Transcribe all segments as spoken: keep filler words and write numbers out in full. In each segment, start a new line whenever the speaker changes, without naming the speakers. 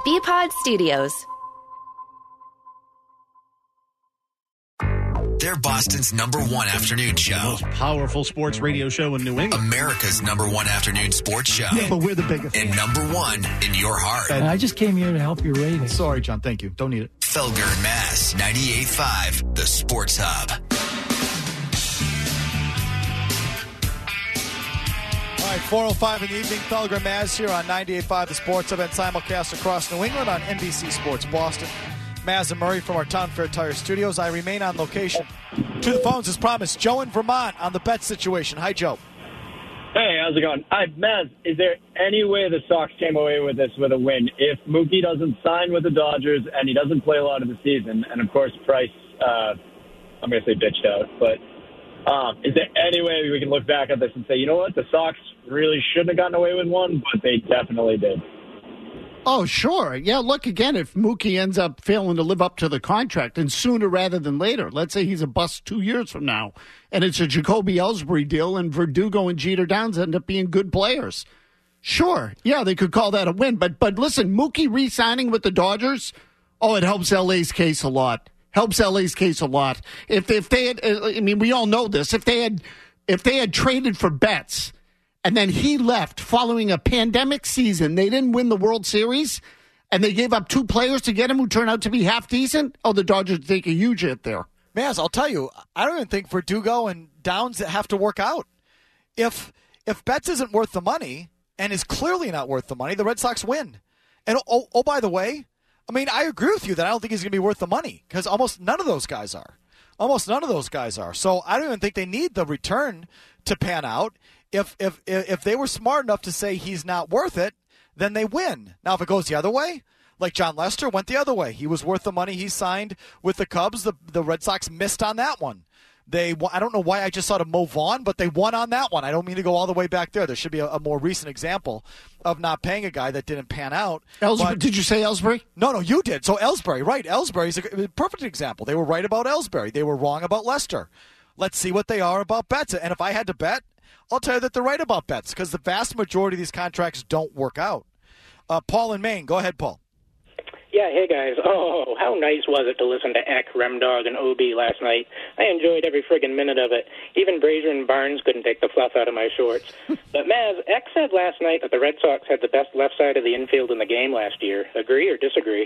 B-Pod Studios.
They're Boston's number one afternoon show.
The most powerful sports radio show in New England.
America's number one afternoon sports show.
Yeah, but we're the biggest.
And number one in your heart.
And I just came here to help your ratings.
Sorry, John. Thank you. Don't need it.
Felger and Mass, ninety-eight point five, the Sports Hub.
All right, four oh five in the evening. Felger and Mass here on ninety-eight point five, the Sports Hub, and simulcast across New England on N B C Sports Boston. Maz and Murray from our Town Fair Tire Studios. I remain on location. To the phones, as promised, Joe in Vermont on the bet situation. Hi, Joe.
Hey, how's it going? Hi, Maz, is there any way the Sox came away with this with a win? If Mookie doesn't sign with the Dodgers and he doesn't play a lot of the season, and, of course, Price, uh, I'm going to say bitched out, but um, is there any way we can look back at this and say, you know what, the Sox really shouldn't have gotten away with one, but they definitely did?
Oh, sure. Yeah, look, again, if Mookie ends up failing to live up to the contract, and sooner rather than later, let's say he's a bust two years from now, and it's a Jacoby Ellsbury deal, and Verdugo and Jeter Downs end up being good players. Sure. Yeah, they could call that a win. But, but listen, Mookie re-signing with the Dodgers, oh, it helps L A's case a lot. Helps L A's case a lot. If, if they had, I mean, we all know this, if they had, if they had traded for Betts, and then he left following a pandemic season. They didn't win the World Series, and they gave up two players to get him who turned out to be half decent. Oh, the Dodgers take a huge hit there.
Maz, I'll tell you, I don't even think Verdugo and Downs have to work out. If if Betts isn't worth the money and is clearly not worth the money, the Red Sox win. And oh, oh by the way, I mean, I agree with you that I don't think he's going to be worth the money because almost none of those guys are. Almost none of those guys are. So I don't even think they need the return to pan out. If if if they were smart enough to say he's not worth it, then they win. Now, if it goes the other way, like John Lester went the other way. He was worth the money he signed with the Cubs. The the Red Sox missed on that one. They I don't know why I just thought of Mo Vaughn, but they won on that one. I don't mean to go all the way back there. There should be a, a more recent example of not paying a guy that didn't pan out.
Ellsbury,
but,
did you say Ellsbury?
No, no, you did. So Ellsbury, right. Ellsbury's a, a perfect example. They were right about Ellsbury. They were wrong about Lester. Let's see what they are about Betts. And if I had to bet, I'll tell you that they're right about Betts because the vast majority of these contracts don't work out. Uh, Paul in Maine. Go ahead, Paul.
Yeah, hey, guys. Oh, how nice was it to listen to Eck, Remdog, and O B last night. I enjoyed every friggin' minute of it. Even Brazier and Barnes couldn't take the fluff out of my shorts. But, Maz, Eck said last night that the Red Sox had the best left side of the infield in the game last year. Agree or disagree?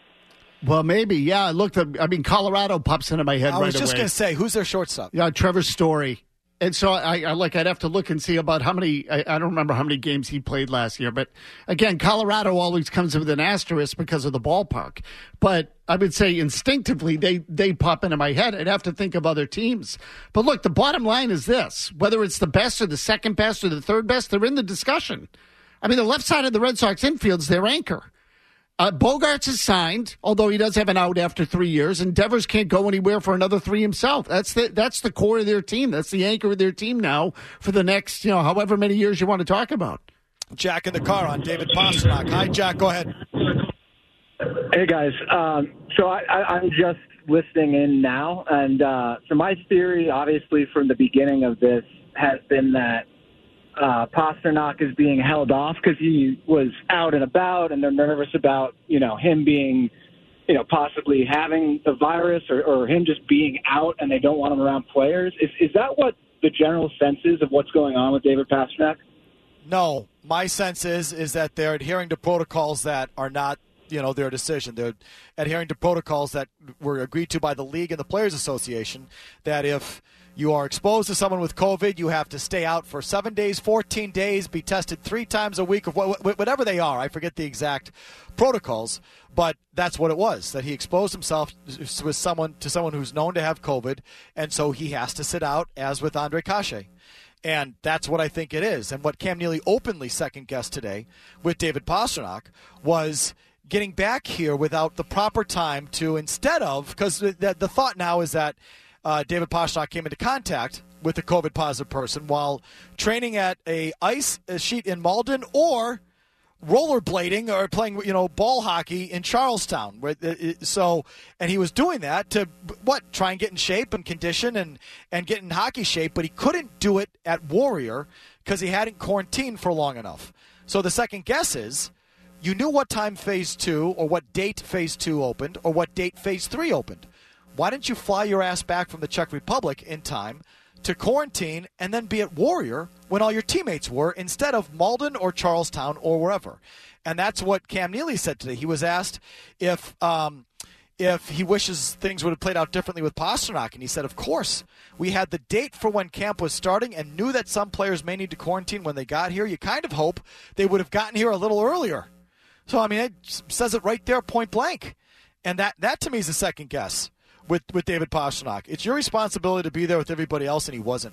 Well, maybe, yeah. Look, I mean, Colorado pops into my head right away.
I was just going to say, who's their shortstop?
Yeah, Trevor Story. And so I, I like I'd have to look and see about how many I, I don't remember how many games he played last year. But again, Colorado always comes with an asterisk because of the ballpark. But I would say instinctively they they pop into my head. I'd have to think of other teams. But look, the bottom line is this: whether it's the best or the second best or the third best, they're in the discussion. I mean, the left side of the Red Sox infield's their anchor. Uh, Bogarts is signed, although he does have an out after three years, and Devers can't go anywhere for another three himself. That's the that's the core of their team. That's the anchor of their team now for the next, you know, however many years you want to talk about.
Jack in the car on David Pastrnak. Hi, Jack. Go ahead.
Hey, guys. Um, so I, I, I'm just listening in now, and uh, so my theory, obviously, from the beginning of this has been that Uh, Pastrnak is being held off because he was out and about, and they're nervous about, you know, him being, you know, possibly having the virus or, or him just being out, and they don't want him around players. Is is that what the general sense is of what's going on with David Pastrnak?
No, my sense is is that they're adhering to protocols that are not, you know, their decision. They're adhering to protocols that were agreed to by the league and the Players Association. That if you are exposed to someone with COVID, you have to stay out for seven days, fourteen days, be tested three times a week, or whatever they are. I forget the exact protocols, but that's what it was, that he exposed himself with someone to someone who's known to have COVID, and so he has to sit out, as with Andre Cachet. And that's what I think it is. And what Cam Neely openly second-guessed today with David Pastrnak was getting back here without the proper time to, instead of, because the, the thought now is that Uh, David Pastrnak came into contact with a COVID-positive person while training at a ice sheet in Malden or rollerblading or playing, you know, ball hockey in Charlestown. So, and he was doing that to, what, try and get in shape and condition and, and get in hockey shape, but he couldn't do it at Warrior because he hadn't quarantined for long enough. So the second guess is, you knew what time phase two or what date phase two opened or what date phase three opened. Why didn't you fly your ass back from the Czech Republic in time to quarantine and then be at Warrior when all your teammates were, instead of Malden or Charlestown or wherever? And that's what Cam Neely said today. He was asked if um, if he wishes things would have played out differently with Pastrnak, and he said, of course. We had the date for when camp was starting and knew that some players may need to quarantine when they got here. You kind of hope they would have gotten here a little earlier. So, I mean, it says it right there, point blank. And that, that to me is a second guess with, with David Pastrnak. It's your responsibility to be there with everybody else, and he wasn't.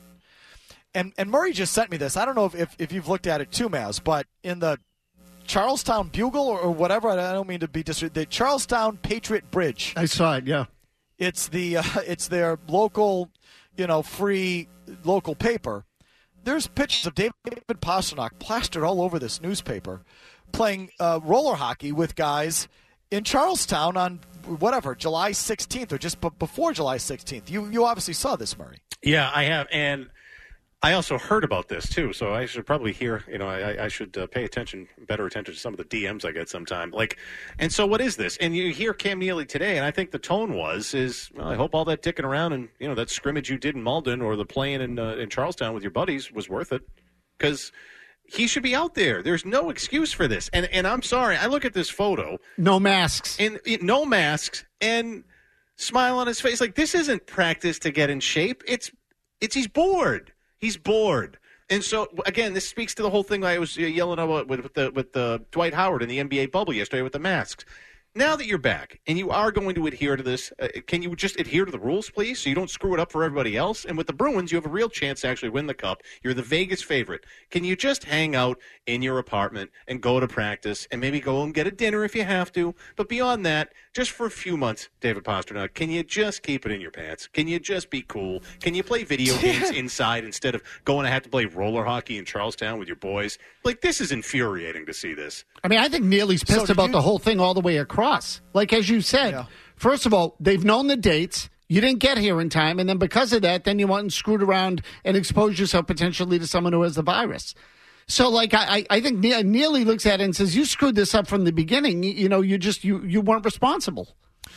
And and Murray just sent me this. I don't know if, if, if you've looked at it too, Maz, but in the Charlestown Bugle or, or whatever, I don't mean to be disrespectful, the Charlestown Patriot Bridge.
I saw it, yeah.
It's the uh, it's their local, you know, free local paper. There's pictures of David Pastrnak plastered all over this newspaper playing uh, roller hockey with guys in Charlestown on whatever, July sixteenth or just b- before July sixteenth. You you obviously saw this, Murray.
Yeah, I have, and I also heard about this, too, so I should probably hear, you know, I, I should uh, pay attention, better attention to some of the D Ms I get sometime. Like, and so what is this? And you hear Cam Neely today, and I think the tone was, is, well, I hope all that dicking around and, you know, that scrimmage you did in Malden or the playing in, uh, in Charlestown with your buddies was worth it. Because he should be out there. There's no excuse for this. And and I'm sorry, I look at this photo.
No masks.
And no masks, and smile on his face. Like, this isn't practice to get in shape. It's, it's he's bored. He's bored. And so, again, this speaks to the whole thing I was yelling about with, with, the, with the Dwight Howard in the N B A bubble yesterday with the masks. Now that you're back and you are going to adhere to this, uh, can you just adhere to the rules, please, so you don't screw it up for everybody else? And with the Bruins, you have a real chance to actually win the Cup. You're the Vegas favorite. Can you just hang out in your apartment and go to practice and maybe go and get a dinner if you have to? But beyond that, just for a few months, David Pastrnak, can you just keep it in your pants? Can you just be cool? Can you play video games inside instead of going to have to play roller hockey in Charlestown with your boys? Like, this is infuriating to see this.
I mean, I think Neely's pissed
So
about
you-
the whole thing all the way across. Like, as you said,
Yeah.
first of all, they've known the dates. You didn't get here in time. And then because of that, then you went and screwed around and exposed yourself potentially to someone who has the virus. So, like, I, I think Ne- Neely looks at it and says, you screwed this up from the beginning. You, you know, you just, you, you weren't responsible.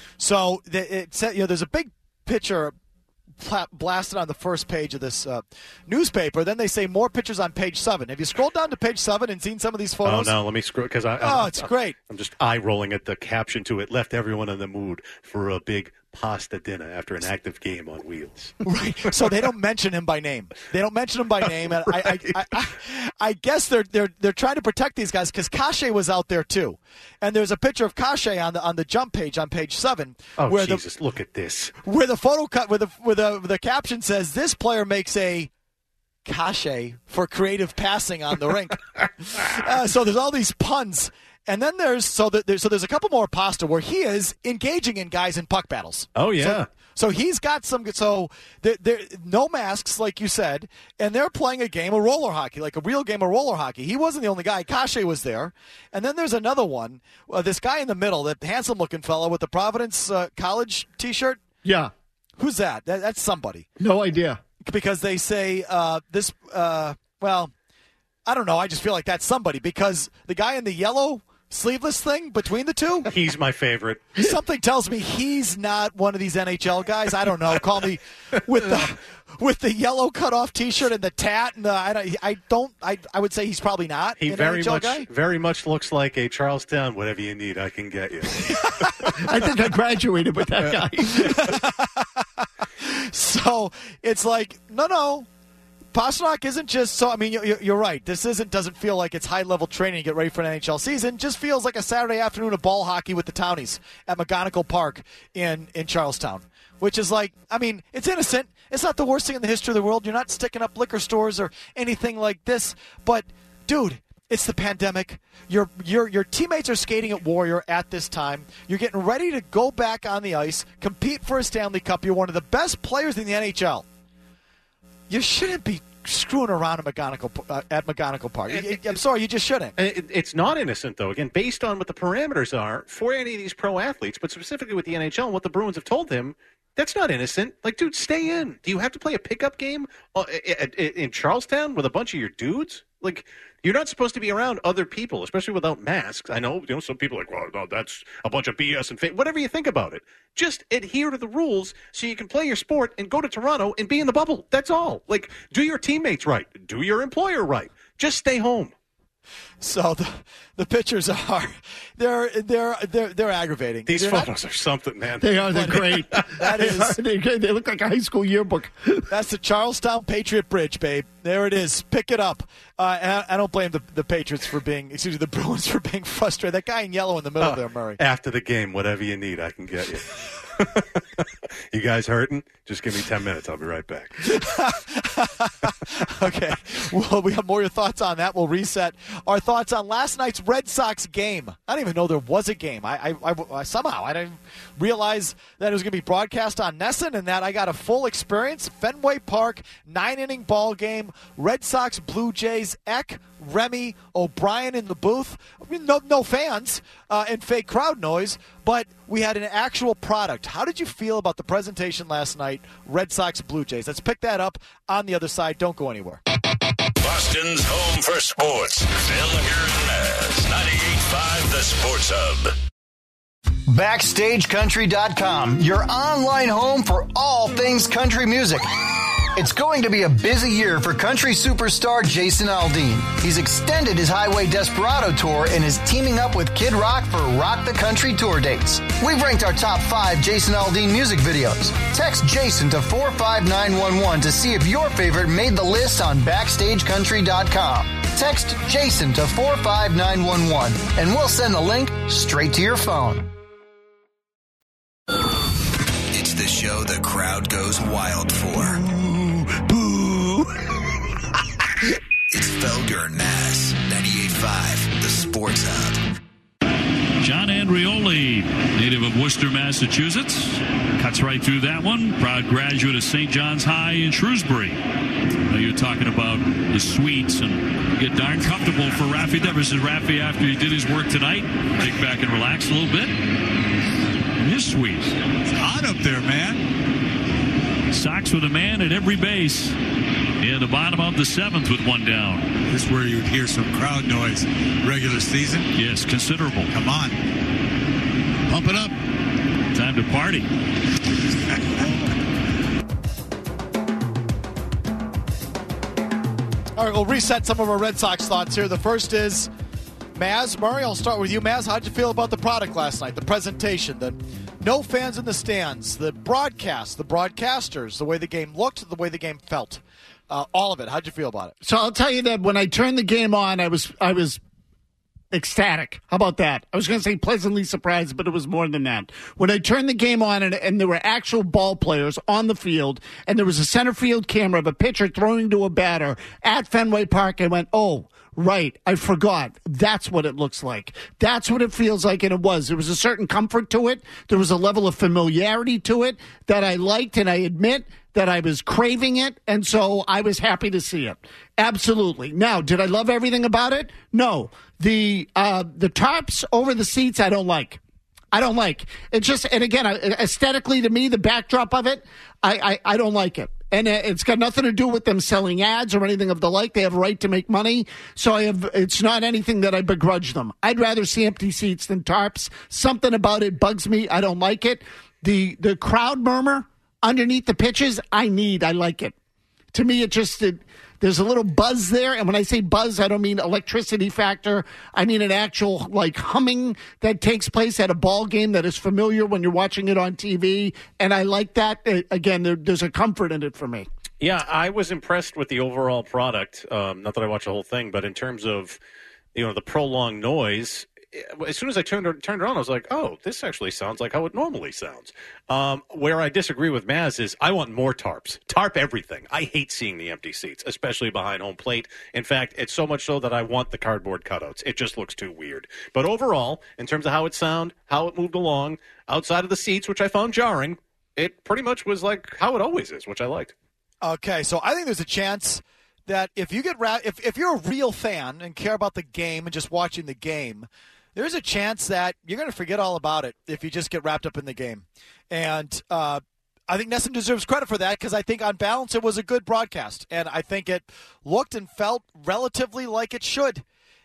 So the, it said, you know, there's a big picture pla- blasted on the first page of this uh, newspaper. Then they say more pictures on page seven. Have you scrolled down to page seven and seen some of these
Oh,
photos?
no, let me scroll, because I,
Oh,
I,
it's great.
I'm just eye-rolling at the caption to it. Left everyone in the mood for a big pasta dinner after an active game on wheels.
Right. So they don't mention him by name. They don't mention him by name, and I, I, I, I, I guess they're they're they're trying to protect these guys because Kashe was out there too, and there's a picture of Kashe on the on the jump page on page seven.
Oh,
where
Jesus,
the,
look at this.
Where the photo cut, where the where the the caption says, "This player makes a Kashe for creative passing on the rink." uh, so there's all these puns. And then there's so that there's so there's a couple more pasta where he is engaging in guys in puck battles.
Oh, yeah.
So, so he's got some. So there, there no masks, like you said, and they're playing a game of roller hockey, like a real game of roller hockey. He wasn't the only guy. Kashe was there, and then there's another one. Uh, this guy in the middle, that handsome-looking fellow with the Providence uh, College T-shirt.
Yeah.
Who's that? that? That's somebody.
No idea.
Because they say uh, this. Uh, well, I don't know. I just feel like that's somebody because the guy in the yellow sleeveless thing between the two?
He's my favorite.
Something tells me he's not one of these N H L guys. I don't know. Call me with the with the yellow cutoff T-shirt and the tat. And the, I don't. I don't. I I would say he's probably not
He
an
very
N H L
much,
guy.
very much looks like a Charlestown. Whatever you need, I can get you.
I think I graduated with that guy.
So it's like no, no. Pastrnak isn't just so. I mean, you're, you're right. This isn't doesn't feel like it's high level training to get ready for an N H L season. Just feels like a Saturday afternoon of ball hockey with the Townies at McGonigal Park in in Charlestown. Which is like, I mean, it's innocent. It's not the worst thing in the history of the world. You're not sticking up liquor stores or anything like this. But, dude, it's the pandemic. Your your your teammates are skating at Warrior at this time. You're getting ready to go back on the ice, compete for a Stanley Cup. You're one of the best players in the N H L. You shouldn't be screwing around at McGonigal, uh, at McGonigal Park.
It, it,
I'm sorry, you just shouldn't.
It, it's not innocent, though, again, based on what the parameters are for any of these pro athletes, but specifically with the N H L and what the Bruins have told him, that's not innocent. Like, dude, stay in. Do you have to play a pickup game uh, in Charlestown with a bunch of your dudes? Like, You're not supposed to be around other people, especially without masks. I know, you know, some people are like, well, no, that's a bunch of B S and fake. Whatever you think about it, just adhere to the rules so you can play your sport and go to Toronto and be in the bubble. That's all. Like, do your teammates right. Do your employer right. Just stay home.
So the the pictures are they're they're they're they're aggravating.
These
they're
photos
not,
are something, man.
They are. They're great.
That is.
They, they look like a high school yearbook.
That's the Charlestown Patriot Bridge, babe. There it is. Pick it up. Uh, and I, I don't blame the the Patriots for being, excuse me, the Bruins for being frustrated. That guy in yellow in the middle
uh,
there, Murray.
After the game, whatever you need, I can get you. You guys hurting? Just give me ten minutes. I'll be right back.
Okay. Well, we have more of your thoughts on that. We'll reset our thoughts on last night's Red Sox game. I didn't even know there was a game. I, I, I, I somehow I didn't realize that it was going to be broadcast on NESN and that I got a full experience. Fenway Park, nine-inning ball game. Red Sox, Blue Jays, Eck, Remy, O'Brien in the booth. I mean, no, no fans uh, and fake crowd noise, but we had an actual product. How did you feel about the presentation last night, Red Sox, Blue Jays? Let's pick that up on the other side. Don't go anywhere.
Boston's home for sports. Phil and Maz, ninety-eight point five The Sports Hub.
Backstage Country dot com, your online home for all things country music. It's going to be a busy year for country superstar Jason Aldean. He's extended his Highway Desperado tour and is teaming up with Kid Rock for Rock the Country tour dates. We've ranked our top five Jason Aldean music videos. Text Jason to four five nine one one to see if your favorite made the list on Backstage Country dot com. Text Jason to four five nine one one and we'll send the link straight to your phone.
It's the show the crowd goes wild for.
Boo!
It's Felger and Maz, ninety-eight point five The Sports Hub.
John Andrioli, native of Worcester, Massachusetts, cuts right through that one. Proud graduate of Saint John's High in Shrewsbury. Now you're talking about the suites and you get darn comfortable for Raffy Devers. And Raffy, after he did his work tonight, take back and relax a little bit. In his suite.
It's hot up there, man.
Sox with a man at every base. In the bottom of the seventh with one down.
This is where you would hear some crowd noise. Regular season?
Yes, considerable.
Come on. Pump it up.
Time to party.
All right, we'll reset some of our Red Sox thoughts here. The first is Maz. Murray, I'll start with you. Maz, how'd you feel about the product last night? The presentation, the no fans in the stands, the broadcast, the broadcasters, the way the game looked, the way the game felt. Uh, all of it. How'd you feel about it?
So I'll tell you that when I turned the game on, I was I was ecstatic. How about that? I was going to say pleasantly surprised, but it was more than that. When I turned the game on and, and there were actual ball players on the field, and there was a center field camera of a pitcher throwing to a batter at Fenway Park, I went, oh, right, I forgot. That's what it looks like. That's what it feels like, and it was. There was a certain comfort to it. There was a level of familiarity to it that I liked, and I admit that I was craving it, and so I was happy to see it. Absolutely. Now, did I love everything about it? No. The uh, the tarps over the seats, I don't like. I don't like. It's just, and again, aesthetically to me, the backdrop of it, I, I, I don't like it. And it's got nothing to do with them selling ads or anything of the like. They have a right to make money. So I have, it's not anything that I begrudge them. I'd rather see empty seats than tarps. Something about it bugs me. I don't like it. The the crowd murmur underneath the pitches, I need. I like it. To me, it just, it, there's a little buzz there. And when I say buzz, I don't mean electricity factor. I mean an actual, like, humming that takes place at a ball game that is familiar when you're watching it on T V. And I like that. Again, there, there's a comfort in it for me.
Yeah, I was impressed with the overall product. Um, not that I watched the whole thing, but in terms of, you know, the prolonged noise, as soon as I turned turned around, I was like, oh, this actually sounds like how it normally sounds. Um, where I disagree with Maz is I want more tarps. Tarp everything. I hate seeing the empty seats, especially behind home plate. In fact, it's so much so that I want the cardboard cutouts. It just looks too weird. But overall, in terms of how it sounded, how it moved along, outside of the seats, which I found jarring, it pretty much was like how it always is, which I liked.
Okay, so I think there's a chance that if you get ra- if if you're a real fan and care about the game and just watching the game, there's a chance that you're going to forget all about it if you just get wrapped up in the game. And uh, I think Nesson deserves credit for that because I think on balance it was a good broadcast. And I think it looked and felt relatively like it should.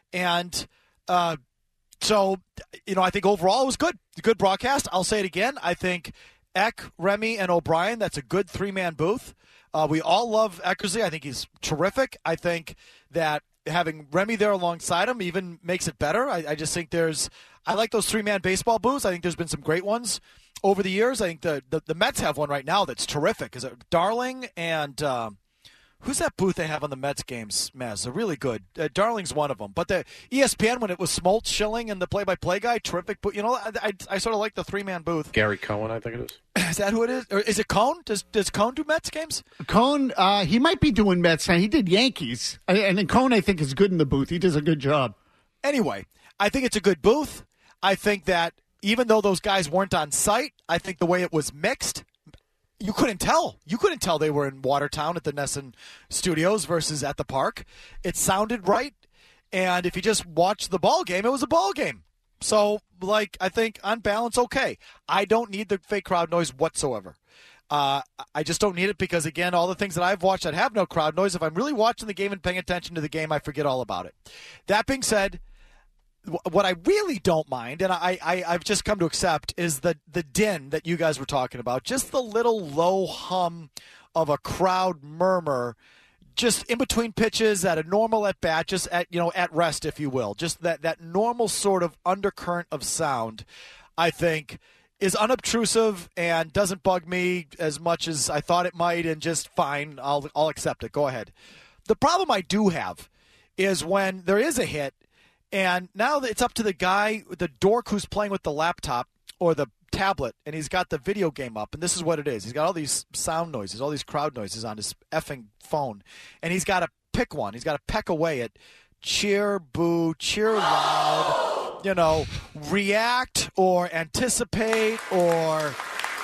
And uh, so, you know, I think overall it was good. Good broadcast. I'll say it again. I think Eck, Remy, and O'Brien, that's a good three-man booth. Uh, we all love Eckersley. I think he's terrific. I think that having Remy there alongside him even makes it better. I, I just think there's – I like those three-man baseball booths. I think there's been some great ones over the years. I think the, the, the Mets have one right now that's terrific. Is it Darling and uh, – who's that booth they have on the Mets games, Maz? They're really good. Uh, Darling's one of them. But the E S P N, when it was Smoltz, Schilling, and the play-by-play guy, terrific. But, you know, I, I, I sort of like the three-man booth.
Gary Cohen, I think it is.
Is that who it is? Or is it Cohn? Does does Cohn do Mets games?
Cohn, uh, he might be doing Mets now. He did Yankees. And then Cohn, I think, is good in the booth. He does a good job.
Anyway, I think it's a good booth. I think that even though those guys weren't on site, I think the way it was mixed, you couldn't tell. You couldn't tell they were in Watertown at the Nesson Studios versus at the park. It sounded right. And if you just watched the ball game, it was a ball game. So, like, I think on balance, okay. I don't need the fake crowd noise whatsoever. Uh, I just don't need it because, again, all the things that I've watched that have no crowd noise, if I'm really watching the game and paying attention to the game, I forget all about it. That being said, what I really don't mind, and I, I, I've just come to accept, is the, the din that you guys were talking about. Just the little low hum of a crowd murmur just in between pitches at a normal at-bat, just at, you know, at rest, if you will. Just that, that normal sort of undercurrent of sound, I think, is unobtrusive and doesn't bug me as much as I thought it might, and just fine, I'll, I'll accept it. Go ahead. The problem I do have is when there is a hit, and now it's up to the guy, the dork who's playing with the laptop or the tablet, and he's got the video game up, and this is what it is. He's got all these sound noises, all these crowd noises on his effing phone, and he's got to pick one. He's got to peck away at cheer, boo, cheer loud, you know, react or anticipate or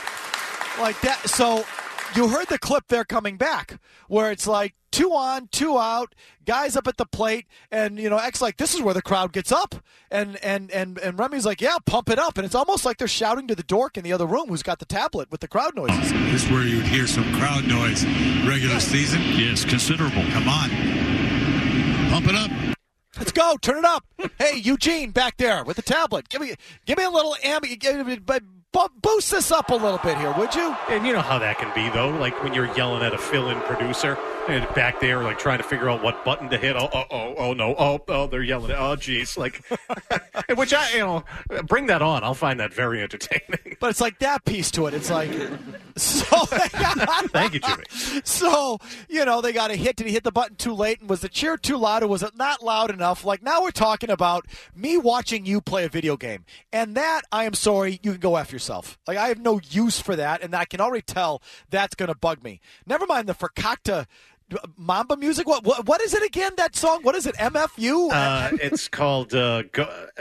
like that. So you heard the clip there coming back where it's like two on, two out, guys up at the plate, and, you know, X like, this is where the crowd gets up. And and and, and Remy's like, yeah, pump it up. And it's almost like they're shouting to the dork in the other room who's got the tablet with the crowd noises.
This is where you'd hear some crowd noise regular season.
Yes, considerable.
Come on. Pump it up.
Let's go. Turn it up. Hey, Eugene back there with the tablet. Give me give me a little ambi- but boost this up a little bit here, would you?
And you know how that can be, though. Like when you're yelling at a fill-in producer and back there, like trying to figure out what button to hit. Oh, oh, oh, oh no. Oh, oh, they're yelling. Oh, geez. Like, which I, you know, bring that on. I'll find that very entertaining.
But it's like that piece to it. It's like, so.
Thank you, Jimmy.
So, you know, they got a hit. Did he hit the button too late? And was the cheer too loud, or was it not loud enough? Like, now we're talking about me watching you play a video game. And that, I am sorry, you can go F yourself. Like, I have no use for that, and I can already tell that's going to bug me. Never mind the Fakakta Mamba music. What, what what is it again, that song? What is it, M F U?
Uh, it's called uh, Go, uh,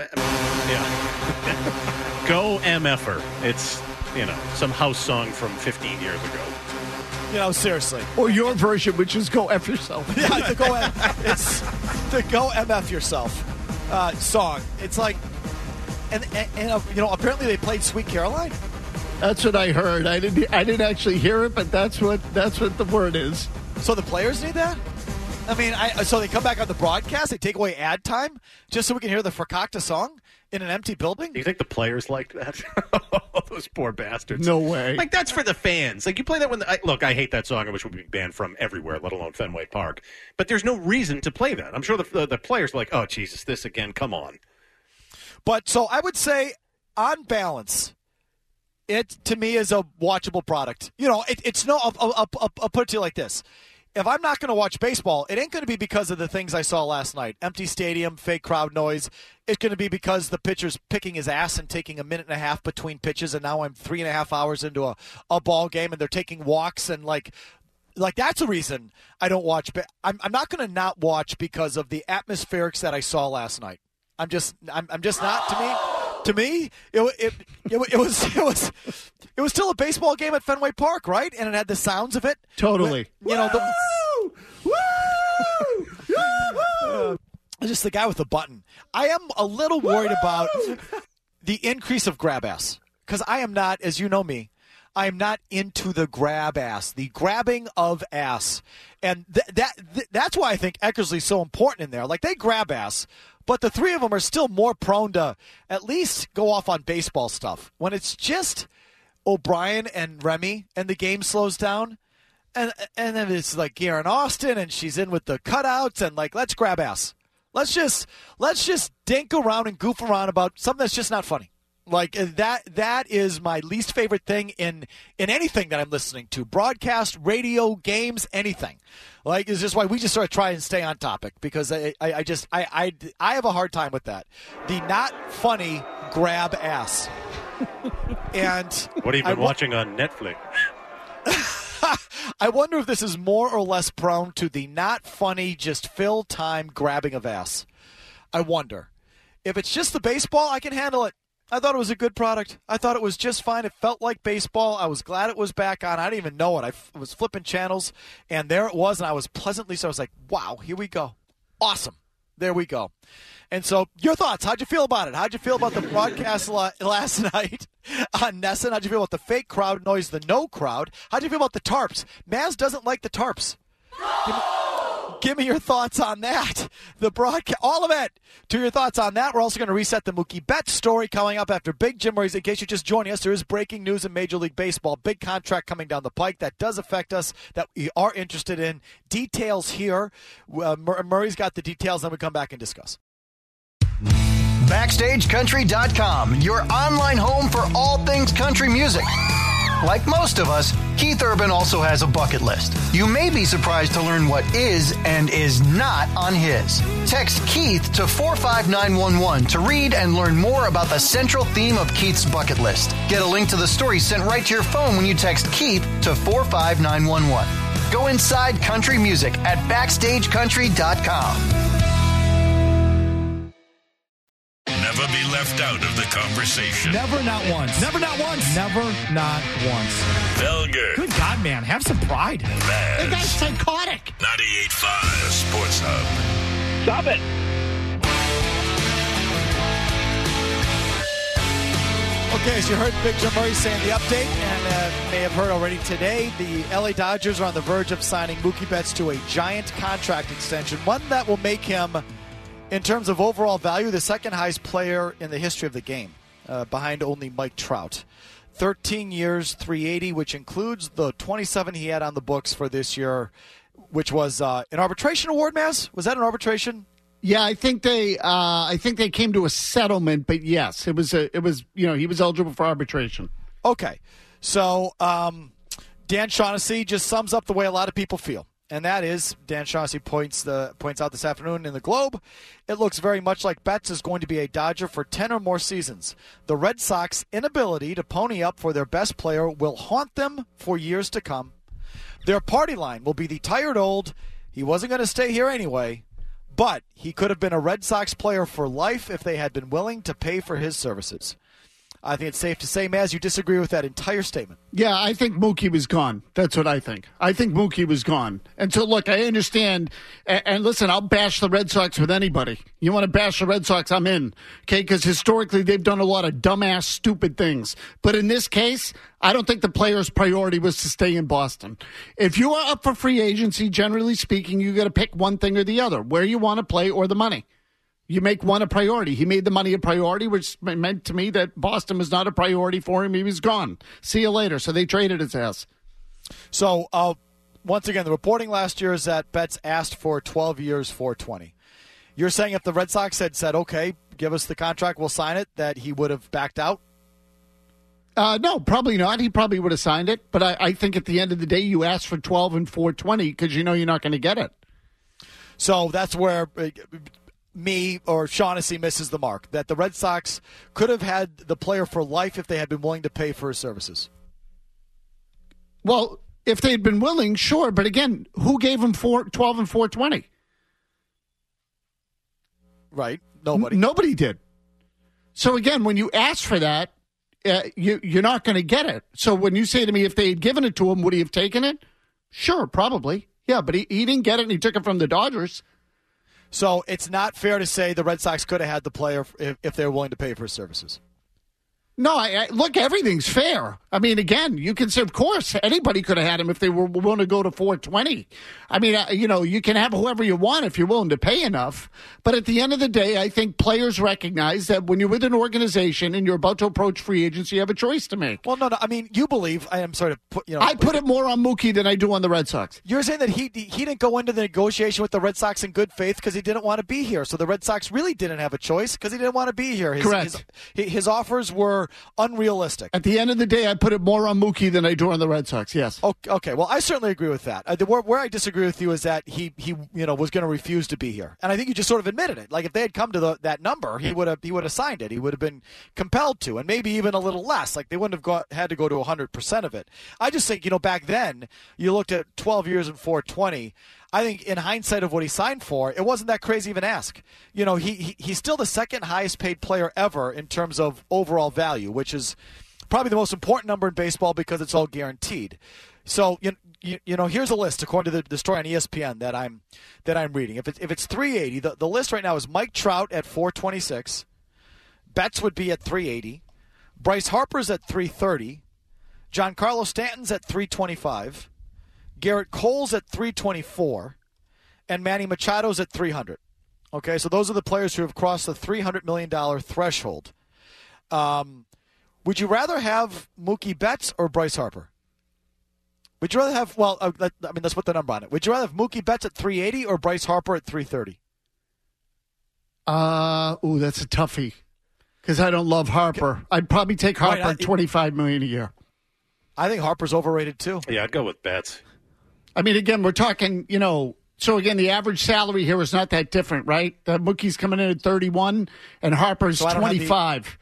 yeah. Go M F R. It's, you know, some house song from fifteen years ago.
You know, seriously.
Or your version, which is Go F Yourself.
Yeah, the Go M, it's the Go M F Yourself uh, song. It's like, and, and, and uh, you know, apparently they played Sweet Caroline.
That's what I heard. I didn't I didn't actually hear it, but that's what that's what the word is.
So the players need that? I mean, I, so they come back on the broadcast, they take away ad time just so we can hear the Fakakta song in an empty building?
Do you think the players liked that? Those poor bastards.
No way.
Like, that's for the fans. Like, you play that when the, I, look, I hate that song. I wish it would be banned from everywhere, let alone Fenway Park. But there's no reason to play that. I'm sure the, the, the players are like, oh, Jesus, this again, come on.
But so I would say, on balance, it, to me, is a watchable product. You know, it, it's no, I'll, I'll, I'll, I'll put it to you like this. If I'm not going to watch baseball, it ain't going to be because of the things I saw last night. Empty stadium, fake crowd noise. It's going to be because the pitcher's picking his ass and taking a minute and a half between pitches, and now I'm three and a half hours into a, a ball game, and they're taking walks, and like, like that's the reason I don't watch. I'm, I'm not going to not watch because of the atmospherics that I saw last night. I'm just, I'm, I'm just not. To me, to me, it, it, it, it was, it was, it was still a baseball game at Fenway Park, right? And it had the sounds of it.
Totally.
You know, the, woo, woo, woo. Just the guy with the button. I am a little worried about the increase of grab ass because I am not, as you know me, I'm not into the grab ass, the grabbing of ass. And th- that th- that's why I think Eckersley's so important in there. Like, they grab ass, but the three of them are still more prone to at least go off on baseball stuff. When it's just O'Brien and Remy and the game slows down, and and then it's like Garen Austin and she's in with the cutouts and like, let's grab ass. Let's just let's just dink around and goof around about something that's just not funny. Like that that is my least favorite thing in in anything that I'm listening to. Broadcast, radio, games, anything. Like, it's just why we just sort of try and stay on topic, because I, I, I just I, I I have a hard time with that. The not funny grab ass. And
what have you been
I,
watching on Netflix?
I wonder if this is more or less prone to the not funny, just fill time grabbing of ass. I wonder. If it's just the baseball, I can handle it. I thought it was a good product. I thought it was just fine. It felt like baseball. I was glad it was back on. I didn't even know it. I f- was flipping channels, and there it was, and I was pleasantly so. I was like, wow, here we go. Awesome. There we go. And so, your thoughts. How'd you feel about it? How'd you feel about the broadcast la- last night on Nesson? How'd you feel about the fake crowd noise, the no crowd? How'd you feel about the tarps? Maz doesn't like the tarps. Give me, give me your thoughts on that. The broadcast, all of it. To your thoughts on that. We're also going to reset the Mookie Betts story coming up after Big Jim Murray's. In case you're just joining us, there is breaking news in Major League Baseball. Big contract coming down the pike that does affect us, that we are interested in. Details here. Uh, Murray's got the details, then we come back and discuss.
Backstage Country dot com, your online home for all things country music. Like most of us, Keith Urban also has a bucket list. You may be surprised to learn what is and is not on his. Text Keith to four five nine one one to read and learn more about the central theme of Keith's bucket list. Get a link to the story sent right to your phone when you text Keith to four five nine one one. Go inside country music at Backstage Country dot com.
Never be left out of the conversation.
Never, not once.
Never, not once.
Never, not once.
Felger.
Good God, man. Have some pride.
Maz.
The guy's psychotic.
ninety-eight point five, the Sports Hub.
Stop it.
Okay, as you heard Big Jim Murray saying the update, and uh, may have heard already today, the L A Dodgers are on the verge of signing Mookie Betts to a giant contract extension, one that will make him, in terms of overall value, the second highest player in the history of the game, uh, behind only Mike Trout. thirteen years, three eighty, which includes the twenty-seven he had on the books for this year, which was uh, an arbitration award, Maz? Was that an arbitration?
Yeah, I think they, uh, I think they came to a settlement, but yes, it was a, it was, you know, he was eligible for arbitration.
Okay, so um, Dan Shaughnessy just sums up the way a lot of people feel. And that is, Dan Shaughnessy points the points out this afternoon in the Globe, it looks very much like Betts is going to be a Dodger for ten or more seasons. The Red Sox inability to pony up for their best player will haunt them for years to come. Their party line will be the tired old, he wasn't going to stay here anyway, but he could have been a Red Sox player for life if they had been willing to pay for his services. I think it's safe to say, Maz, you disagree with that entire statement.
Yeah, I think Mookie was gone. That's what I think. I think Mookie was gone. And so, look, I understand. And, and listen, I'll bash the Red Sox with anybody. You want to bash the Red Sox, I'm in. Okay, because historically they've done a lot of dumbass, stupid things. But in this case, I don't think the player's priority was to stay in Boston. If you are up for free agency, generally speaking, you got to pick one thing or the other, where you want to play or the money. You make one a priority. He made the money a priority, which meant to me that Boston was not a priority for him. He was gone. See you later. So they traded his ass.
So, uh, once again, the reporting last year is that Betts asked for twelve years, four twenty. You're saying if the Red Sox had said, okay, give us the contract, we'll sign it, that he would have backed out?
Uh, no, probably not. He probably would have signed it. But I, I think at the end of the day, you ask for twelve and four twenty because you know you're not going to get it.
So that's where Uh, me or Shaughnessy misses the mark, that the Red Sox could have had the player for life if they had been willing to pay for his services.
Well, if they'd been willing, sure. But again, who gave him four, twelve and four twenty?
Right. Nobody.
N- nobody did. So again, when you ask for that, uh, you, you're not going to get it. So when you say to me, if they had given it to him, would he have taken it? Sure, probably. Yeah, but he, he didn't get it, and he took it from the Dodgers.
So it's not fair to say the Red Sox could have had the player if, if they were willing to pay for his services.
No, I, I, look, everything's fair. I mean, again, you can say, of course, anybody could have had him if they were willing to go to four twenty. I mean, uh, you know, you can have whoever you want if you're willing to pay enough. But at the end of the day, I think players recognize that when you're with an organization and you're about to approach free agency, you have a choice to make.
Well, no, no. I mean, you believe. I am sort of put. You know,
I put it more on Mookie than I do on the Red Sox.
You're saying that he he didn't go into the negotiation with the Red Sox in good faith because he didn't want to be here. So the Red Sox really didn't have a choice because he didn't want to be here. His,
Correct.
His, his offers were unrealistic.
At the end of the day, I put it more on Mookie than I do on the Red Sox. Yes.
Okay. okay. Well, I certainly agree with that. Uh, the, where, where I disagree with you is that he he you know was going to refuse to be here, and I think you just sort of admitted it. Like if they had come to the, that number, he would have he would have signed it. He would have been compelled to, and maybe even a little less. Like they wouldn't have got, had to go to one hundred percent of it. I just think you know back then you looked at twelve years and four twenty. I think in hindsight of what he signed for, it wasn't that crazy of an ask. You know, he, he he's still the second highest paid player ever in terms of overall value, which is probably the most important number in baseball because it's all guaranteed. So you you, you know here's a list according to the, the story on E S P N that I'm that I'm reading. If it's if it's three eighty, the, the list right now is Mike Trout at four twenty-six, Betts would be at three eighty, Bryce Harper's at three thirty, Giancarlo Stanton's at three twenty-five, Garrett Cole's at three twenty-four, and Manny Machado's at three hundred. Okay, so those are the players who have crossed the three hundred million dollars threshold. Um, would you rather have Mookie Betts or Bryce Harper? Would you rather have, well, uh, let, I mean, let's put the number on it. Would you rather have Mookie Betts at three eighty or Bryce Harper at three thirty?
Uh, ooh, that's a toughie because I don't love Harper. I'd probably take Harper at twenty-five million dollars a year.
I think Harper's overrated too.
Yeah, I'd go with Betts.
I mean, again, we're talking, you know, so again, the average salary here is not that different, right? Uh, Mookie's coming in at thirty-one and Harper's
so
twenty-five. The,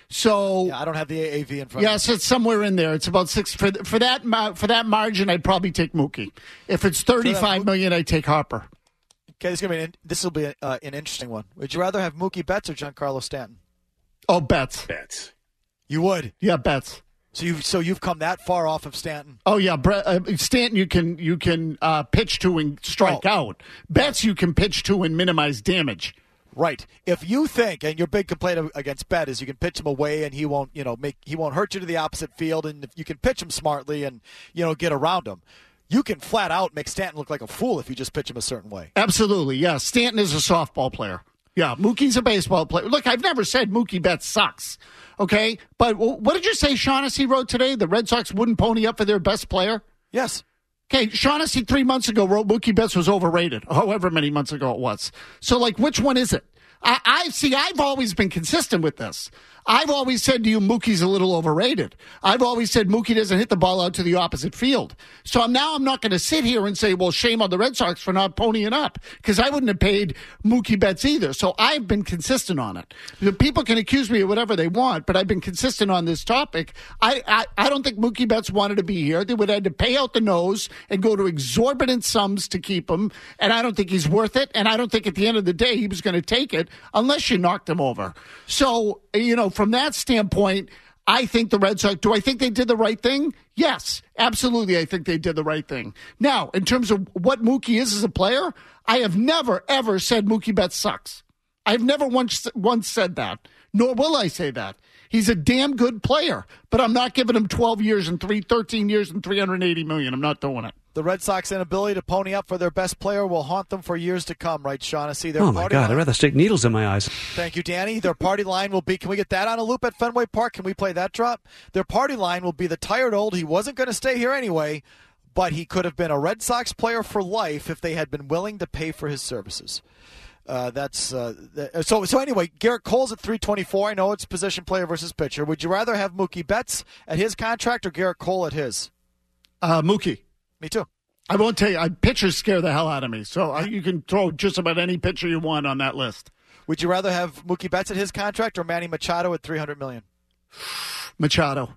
so
yeah, I don't have the A A V in front
yes,
of me.
Yes, it's somewhere in there. It's about six for for that for that margin. I'd probably take Mookie. If it's thirty-five million, I'd take Harper.
Okay, this is gonna be an, this will be a, uh, an interesting one. Would you rather have Mookie Betts or Giancarlo Stanton?
Oh, Betts.
Betts.
You would?
Yeah, Betts.
So you've so you've come that far off of Stanton?
Oh yeah, Brett, uh, Stanton you can you can uh, pitch to and strike oh. out. Betts you can pitch to and minimize damage.
Right. If you think, and your big complaint against Bet is you can pitch him away and he won't, you know, make he won't hurt you to the opposite field, and if you can pitch him smartly and you know get around him, you can flat out make Stanton look like a fool if you just pitch him a certain way.
Absolutely, yeah. Stanton is a softball player. Yeah, Mookie's a baseball player. Look, I've never said Mookie Betts sucks, okay? But what did you say Shaughnessy wrote today? The Red Sox wouldn't pony up for their best player?
Yes.
Okay, Shaughnessy three months ago wrote Mookie Betts was overrated, however many months ago it was. So, like, which one is it? I, I see, I've always been consistent with this. I've always said to you, Mookie's a little overrated. I've always said Mookie doesn't hit the ball out to the opposite field. So I'm, now I'm not going to sit here and say, well, shame on the Red Sox for not ponying up, because I wouldn't have paid Mookie Betts either. So I've been consistent on it. The people can accuse me of whatever they want, but I've been consistent on this topic. I, I, I don't think Mookie Betts wanted to be here. They would have had to pay out the nose and go to exorbitant sums to keep him, and I don't think he's worth it, and I don't think at the end of the day he was going to take it unless you knocked him over. So, you know, from that standpoint, I think the Red Sox, do I think they did the right thing? Yes, absolutely. I think they did the right thing. Now, in terms of what Mookie is as a player, I have never, ever said Mookie Betts sucks. I've never once, once said that, nor will I say that. He's a damn good player, but I'm not giving him twelve years and three, thirteen years and three hundred eighty million. I'm not doing it.
The Red Sox inability to pony up for their best player will haunt them for years to come, right, Shaughnessy? Their
oh, my God. Line. I'd rather stick needles in my eyes.
Thank you, Danny. Their party line will be, can we get that on a loop at Fenway Park? Can we play that drop? Their party line will be the tired old. He wasn't going to stay here anyway, but he could have been a Red Sox player for life if they had been willing to pay for his services. Uh, that's uh, th- so. So anyway, Garrett Cole's at three twenty-four. I know it's position player versus pitcher. Would you rather have Mookie Betts at his contract or Garrett Cole at his?
Uh, Mookie.
Me too.
I won't tell you. I, pitchers scare the hell out of me. So I, you can throw just about any pitcher you want on that list.
Would you rather have Mookie Betts at his contract or Manny Machado at three hundred million dollars?
Machado.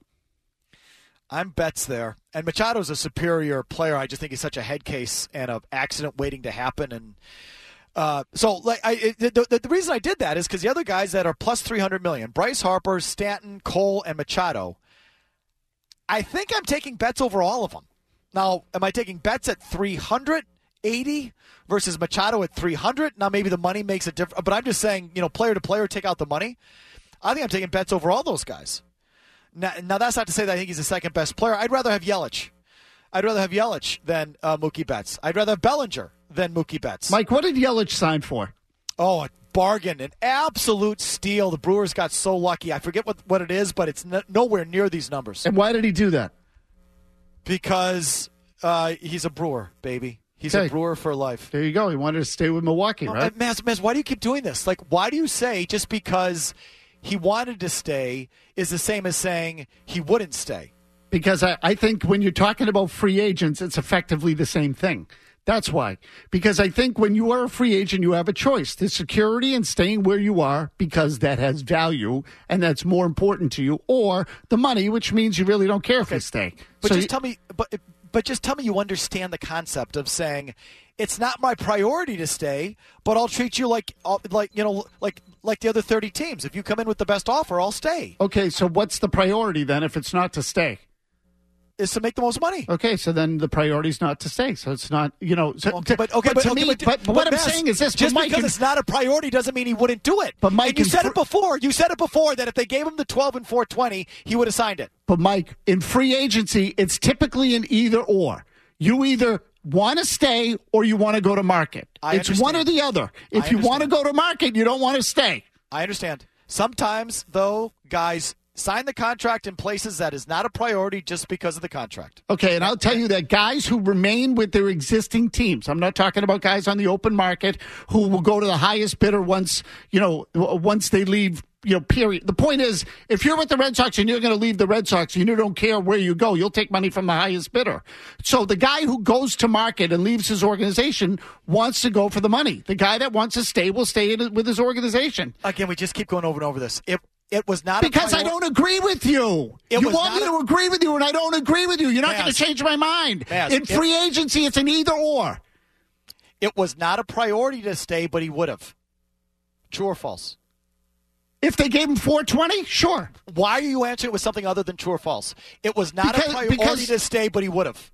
I'm Betts there, and Machado's a superior player. I just think he's such a head case and an accident waiting to happen, and. Uh, so, like, I, the, the, the reason I did that is because the other guys that are plus three hundred million, Bryce Harper, Stanton, Cole, and Machado, I think I'm taking Betts over all of them. Now, am I taking Betts at three hundred eighty versus Machado at three hundred? Now, maybe the money makes a difference, but I'm just saying, you know, player to player, take out the money. I think I'm taking Betts over all those guys. Now, now, that's not to say that I think he's the second best player. I'd rather have Yelich. I'd rather have Yelich than uh, Mookie Betts. I'd rather have Bellinger than Mookie Betts.
Mike, what did Yelich sign for?
Oh, a bargain, an absolute steal. The Brewers got so lucky. I forget what, what it is, but it's n- nowhere near these numbers.
And why did he do that?
Because uh, he's a Brewer, baby. He's
okay.
a Brewer for life.
There you go. He wanted to stay with Milwaukee,
oh,
right?
Maz, Maz, why do you keep doing this? Like, why do you say just because he wanted to stay is the same as saying he wouldn't stay?
Because I, I think when you're talking about free agents, it's effectively the same thing. That's why. Because I think when you are a free agent, you have a choice. The security and staying where you are because that has value and that's more important to you, or the money, which means you really don't care if
okay.
you stay.
But
so
just
you,
tell me, but but just tell me you understand the concept of saying it's not my priority to stay, but I'll treat you like like you know like like the other thirty teams. If you come in with the best offer, I'll stay.
Okay, so what's the priority then if it's not to stay?
Is to make the most money.
Okay, so then the priority is not to stay. So it's not, you know. So,
okay, but okay,
but,
but,
to
okay,
me,
but,
but, but what I'm
Maz,
saying is this:
just
Mike
because
and,
it's not a priority doesn't mean he wouldn't do it.
But Mike,
and you
and
said
fr-
it before. You said it before that if they gave him the twelve and four twenty, he would have signed it.
But Mike, in free agency, it's typically an either or. You either want to stay or you want to go to market.
I
it's
understand.
one or the other. If
I
you want to
understand.
go to market, you don't want to stay.
I understand. Sometimes, though, guys sign the contract in places that is not a priority just because of the contract.
Okay, and I'll tell you that guys who remain with their existing teams, I'm not talking about guys on the open market who will go to the highest bidder once, you know, once they leave, you know, period. The point is, if you're with the Red Sox and you're going to leave the Red Sox and you don't care where you go, you'll take money from the highest bidder. So the guy who goes to market and leaves his organization wants to go for the money. The guy that wants to stay will stay in, with his organization.
Again, we just keep going over and over this. If It was not
because
a
I don't agree with you.
It
you
was
want me
not
to
a-
agree with you, and I don't agree with you. You're not
Maz,
going to change my mind.
Maz,
In
it-
free agency, it's an either or.
It was not a priority to stay, but he would have. True or false?
If they gave him four twenty, sure.
Why are you answering it with something other than true or false? It was not
Because-
a priority
because-
to stay, but he would have.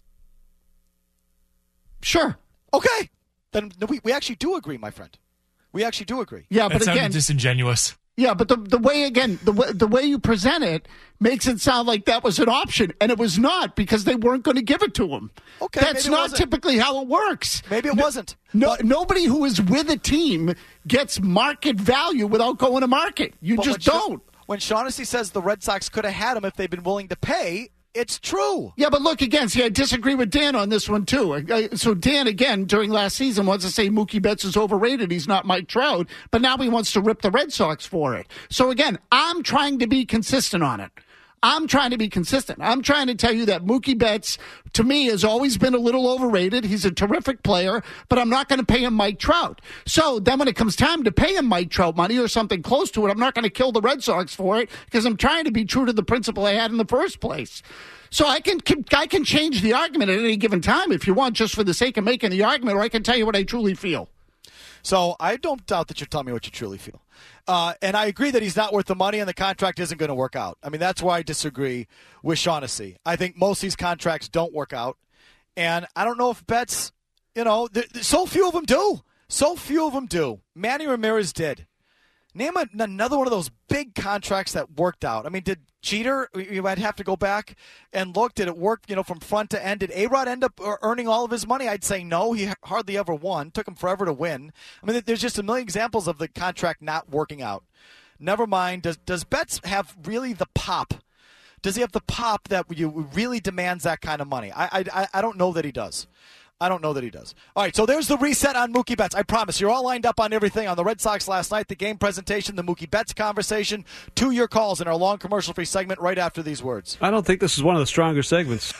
Sure.
Okay. Then we, we actually do agree, my friend. We actually do agree.
Yeah,
That
but
sounded
again,
disingenuous.
yeah, but the the way again, the way, the way you present it makes it sound like that was an option, and it was not because they weren't going to give it to him.
Okay,
that's
maybe it
not
wasn't.
typically how it works.
Maybe it
No-
wasn't.
No, nobody who is with a team gets market value without going to market. You
But
just
when Sha-
don't.
When Shaughnessy says the Red Sox could have had him if they'd been willing to pay, it's true.
Yeah, but look, again, see, I disagree with Dan on this one, too. I- I- So Dan, again, during last season, wants to say Mookie Betts is overrated. He's not Mike Trout. But now he wants to rip the Red Sox for it. So, again, I'm trying to be consistent on it. I'm trying to be consistent. I'm trying to tell you that Mookie Betts, to me, has always been a little overrated. He's a terrific player, but I'm not going to pay him Mike Trout. So then when it comes time to pay him Mike Trout money or something close to it, I'm not going to kill the Red Sox for it because I'm trying to be true to the principle I had in the first place. So I can I can change the argument at any given time if you want, just for the sake of making the argument, or I can tell you what I truly feel.
So I don't doubt that you're telling me what you truly feel. Uh, and I agree that he's not worth the money and the contract isn't going to work out. I mean, that's where I disagree with Shaughnessy. I think most of these contracts don't work out. And I don't know if Betts, you know, th- th- so few of them do. So few of them do. Manny Ramirez did. Name a, another one of those big contracts that worked out. I mean, did Jeter, you might have to go back and look, did it work, you know, from front to end? Did A-Rod end up earning all of his money? I'd say no. He hardly ever won. Took him forever to win. I mean, there's just a million examples of the contract not working out. Never mind. Does, does Betts have really the pop? Does he have the pop that you really demands that kind of money? I, I, I don't know that he does. I don't know that he does. All right, so there's the reset on Mookie Betts. I promise you're all lined up on everything on the Red Sox last night, the game presentation, the Mookie Betts conversation. Two your calls in our long commercial-free segment right after these words.
I don't think this is one of the stronger segments.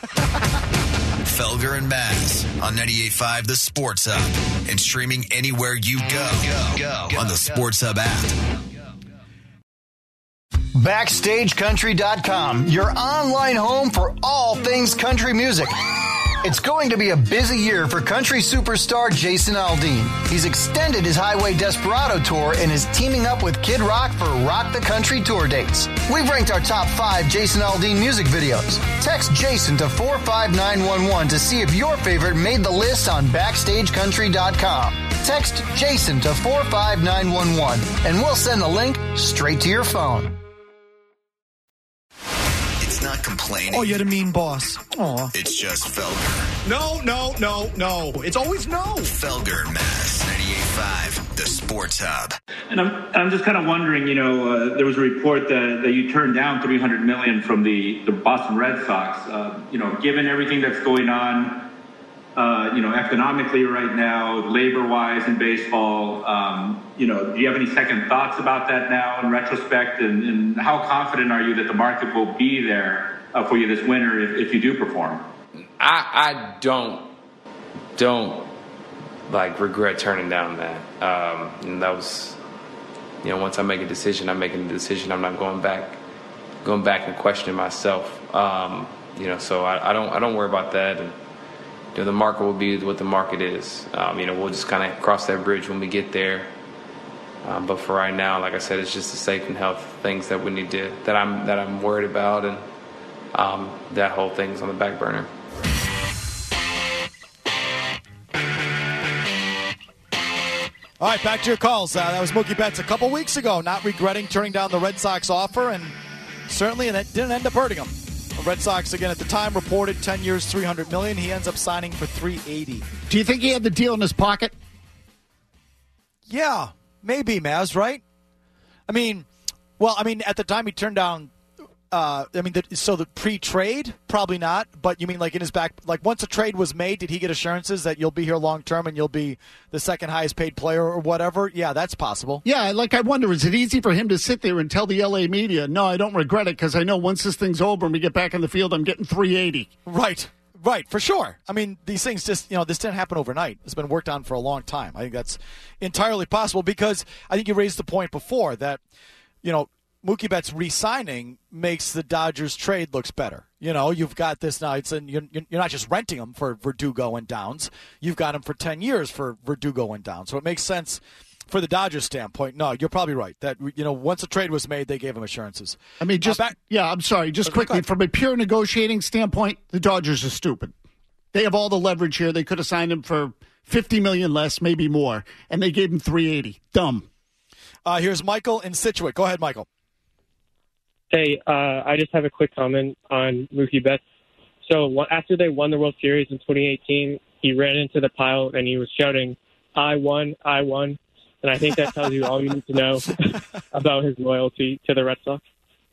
Felger and Maz on ninety-eight point five The Sports Hub and streaming anywhere you go, go, go on the Sports Hub app.
Backstage Country dot com, your online home for all things country music. It's going to be a busy year for country superstar Jason Aldean. He's extended his Highway Desperado tour and is teaming up with Kid Rock for Rock the Country tour dates. We've ranked our top five Jason Aldean music videos. Text Jason to four five nine one one to see if your favorite made the list on Backstage Country dot com. Text Jason to four five nine one one and we'll send the link straight to your phone.
not complaining.
Oh, you're the mean boss. Aw.
It's just Felger.
No, no, no, no. It's always no.
Felger and Maz, ninety-eight point five, the Sports Hub.
And I'm, I'm just kind of wondering, you know, uh, there was a report that, that you turned down three hundred million dollars from the, the Boston Red Sox. Uh, you know, given everything that's going on, uh, you know, economically right now, labor-wise in baseball, um, you know, do you have any second thoughts about that now in retrospect? And, and how confident are you that the market will be there uh, for you this winter if, if you do perform?
I, I don't, don't, like, regret turning down that. Um, and that was, you know, once I make a decision, I'm making a decision. I'm not going back, going back and questioning myself. Um, you know, so I, I don't, I don't worry about that. And, you know, the market will be what the market is. Um, you know, we'll just kind of cross that bridge when we get there. Um, but for right now, like I said, it's just the safe and health things that we need to, that I'm, that I'm worried about, and um, that whole thing's on the back burner.
All right, back to your calls. Uh, that was Mookie Betts a couple weeks ago, not regretting turning down the Red Sox offer, and certainly it didn't end up hurting him. The Red Sox, again, at the time, reported ten years, three hundred million dollars. He ends up signing for three hundred eighty dollars.
Do you think he had the deal in his pocket?
Yeah, maybe, Maz, right? I mean, well, I mean, at the time he turned down, uh, I mean, the, so the pre-trade, probably not, but you mean like in his back, like once a trade was made, did he get assurances that you'll be here long-term and you'll be the second highest paid player or whatever? Yeah, that's possible.
Yeah, like I wonder, is it easy for him to sit there and tell the L A media, no, I don't regret it because I know once this thing's over and we get back in the field, I'm getting three eighty.
Right. Right, for sure. I mean, these things just, you know, this didn't happen overnight. It's been worked on for a long time. I think that's entirely possible because I think you raised the point before that, you know, Mookie Betts re-signing makes the Dodgers trade looks better. You know, you've got this now. It's and you're, you're not just renting him for Verdugo and Downs. You've got him for ten years for Verdugo and Downs. So it makes sense for the Dodgers standpoint. No, you're probably right. That, you know, once a trade was made, they gave him assurances.
I mean, just, uh, back, yeah, I'm sorry. Just okay, quickly, from a pure negotiating standpoint, the Dodgers are stupid. They have all the leverage here. They could have signed him for fifty million dollars less, maybe more, and they gave him three eighty. Dumb.
Uh, here's Michael in Scituate. Go ahead, Michael.
Hey, uh, I just have a quick comment on Mookie Betts. So after they won the World Series in twenty eighteen, he ran into the pile and he was shouting, I won, I won. And I think that tells you all you need to know about his loyalty to the Red Sox.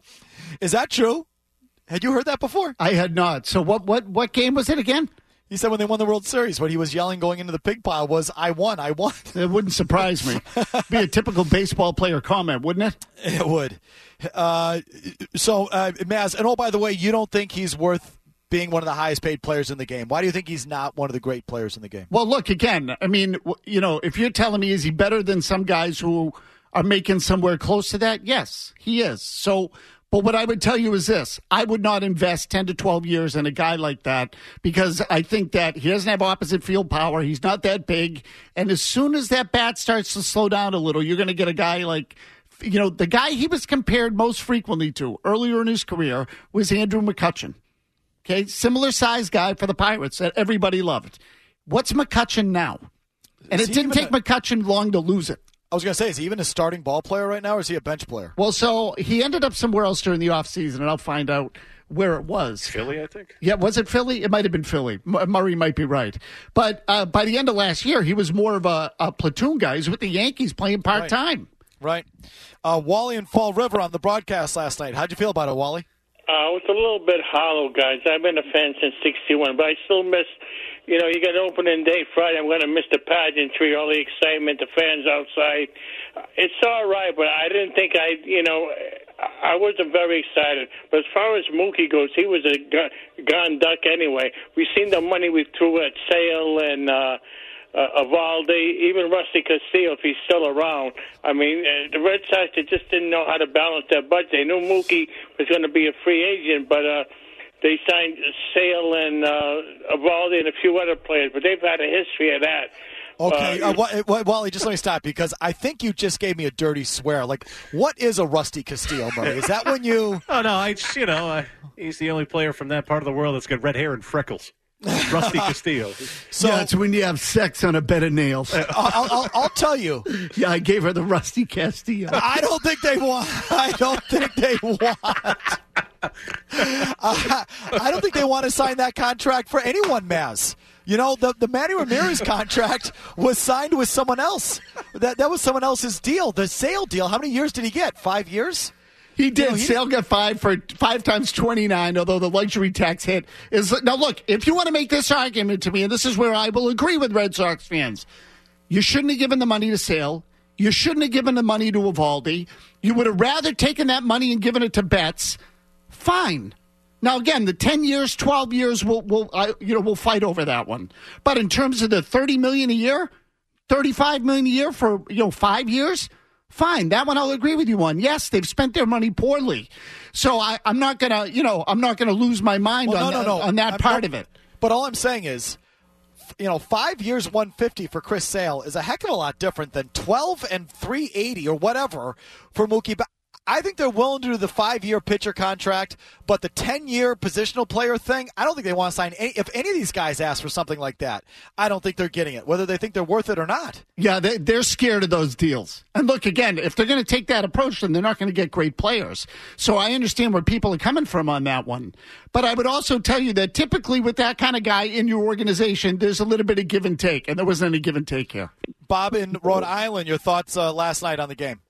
Is that true? Had you heard that before?
I had not. So what, what, what game was it again?
He said when they won the World Series, what he was yelling going into the pig pile was, I won, I won.
It wouldn't surprise me. Be a typical baseball player comment, wouldn't it?
It would. Uh, so, uh, Maz, and oh, by the way, you don't think he's worth being one of the highest paid players in the game. Why do you think he's not one of the great players in the game?
Well, look, again, I mean, you know, if you're telling me is he better than some guys who are making somewhere close to that, yes, he is. So, but what I would tell you is this. I would not invest ten to twelve years in a guy like that because I think that he doesn't have opposite field power. He's not that big. And as soon as that bat starts to slow down a little, you're going to get a guy like, you know, the guy he was compared most frequently to earlier in his career was Andrew McCutchen. Okay, similar size guy for the Pirates that everybody loved. What's McCutchen now? And
Is
it didn't take
a-
McCutchen long to lose it.
I was going to say, is he even a starting ball player right now, or is he a bench player?
Well, so he ended up somewhere else during the offseason, and I'll find out where it was.
Philly, I think.
Yeah, was it Philly? It might have been Philly. M- Murray might be right. But uh, by the end of last year, he was more of a, a platoon guy. He was with the Yankees playing part-time.
Right. Uh, Wally in Fall River on the broadcast last night. How'd you feel about it, Wally?
Uh, it's a little bit hollow, guys. I've been a fan since sixty-one, but I still miss, you know, you got opening day Friday. I'm going to miss the pageantry, all the excitement, the fans outside. It's all right, but I didn't think I, you know, I wasn't very excited. But as far as Mookie goes, he was a gone duck anyway. We've seen the money we threw at Sale and uh, uh, Evaldi, even Rusty Castillo, if he's still around. I mean, uh, the Red Sox, they just didn't know how to balance their budget. They knew Mookie was going to be a free agent, but uh, they signed Sale and uh, Evaldi and a few other players, but they've had a history of that.
Okay,
Uh,
uh, Wa- Wally, just let me stop because I think you just gave me a dirty swear. Like, what is a Rusty Castillo, Murray? Is that when you...
Oh, no, I just, you know, I, he's the only player from that part of the world that's got red hair and freckles. Rusty Castillo.
So yeah, it's when you have sex on a bed of nails.
I'll, I'll, I'll tell you.
Yeah, I gave her the Rusty Castillo.
I don't think they want. I don't think they want. Uh, I don't think they want to sign that contract for anyone, Maz. You know, the, the Manny Ramirez contract was signed with someone else. That that was someone else's deal. The Sale deal, how many years did he get? Five years?
He did.
You know, he
Sale got five for five times twenty-nine, although the luxury tax hit is. Now, look, if you want to make this argument to me, and this is where I will agree with Red Sox fans, you shouldn't have given the money to Sale. You shouldn't have given the money to Eovaldi. You would have rather taken that money and given it to Betts. Fine. Now, again, the ten years, twelve years, we'll, we'll, uh, you know, we'll fight over that one. But in terms of the thirty million dollars a year, thirty-five million dollars a year for, you know, five years, fine. That one I'll agree with you on. Yes, they've spent their money poorly. So I, I'm not going to, you know, I'm not going to lose my mind
well,
on,
no, no, no.
on that
I'm,
part
no,
of it.
But all I'm saying is, you know, five years, one fifty for Chris Sale is a heck of a lot different than twelve and three eighty or whatever for Mookie Betts. I think they're willing to do the five-year pitcher contract, but the ten-year positional player thing, I don't think they want to sign any. If any of these guys ask for something like that, I don't think they're getting it, whether they think they're worth it or not.
Yeah, they, they're scared of those deals. And look, again, if they're going to take that approach, then they're not going to get great players. So I understand where people are coming from on that one. But I would also tell you that typically with that kind of guy in your organization, there's a little bit of give and take, and there wasn't any give and take here.
Bob in Rhode Island, your thoughts uh, last night on the game?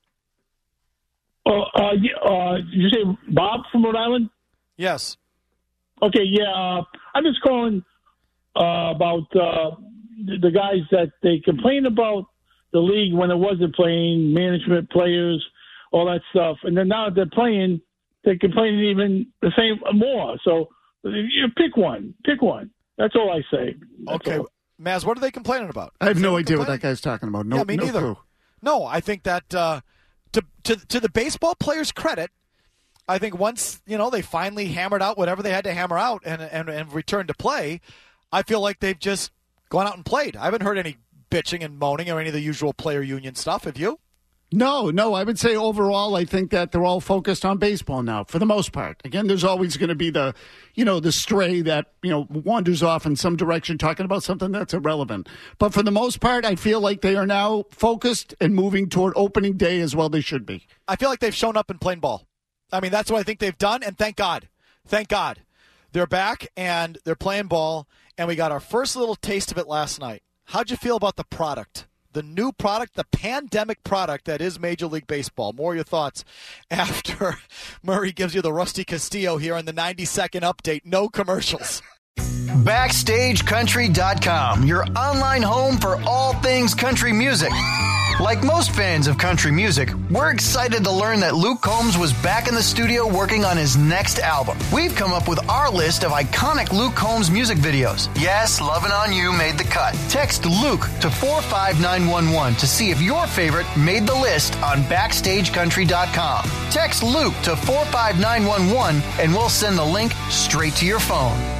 Oh, uh, yeah, uh, did you say Bob from Rhode Island?
Yes.
Okay, yeah. Uh, I'm just calling uh, about uh, the, the guys that they complain about the league when it wasn't playing, management, players, all that stuff. And then now that they're playing, they're complaining even the same more. So you pick one. Pick one. That's all I say. That's
okay.
all.
Maz, what are they complaining about?
I have no idea what that guy's talking about. No,
yeah, me
no
neither.
clue.
No, I think that uh, to, to to the baseball players' credit, I think once you know they finally hammered out whatever they had to hammer out and and, and returned to play, I feel like they've just gone out and played. I haven't heard any bitching and moaning or any of the usual player union stuff. Have you?
No, no. I would say overall, I think that they're all focused on baseball now, for the most part. Again, there's always going to be the, you know, the stray that, you know, wanders off in some direction talking about something that's irrelevant. But for the most part, I feel like they are now focused and moving toward opening day as well they should be.
I feel like they've shown up and playing ball. I mean, that's what I think they've done, and thank God. Thank God. They're back, and they're playing ball, and we got our first little taste of it last night. How'd you feel about the product? The new product, the pandemic product that is Major League Baseball. More of your thoughts after Murray gives you the Rusty Castillo here on the ninety-second update. No commercials.
Backstage Country dot com, your online home for all things country music. Like most fans of country music, we're excited to learn that Luke Combs was back in the studio working on his next album. We've come up with our list of iconic Luke Combs music videos. Yes, Lovin' On You made the cut. Text Luke to four five nine one one to see if your favorite made the list on Backstage Country dot com. Text Luke to four five nine one one and we'll send the link straight to your phone.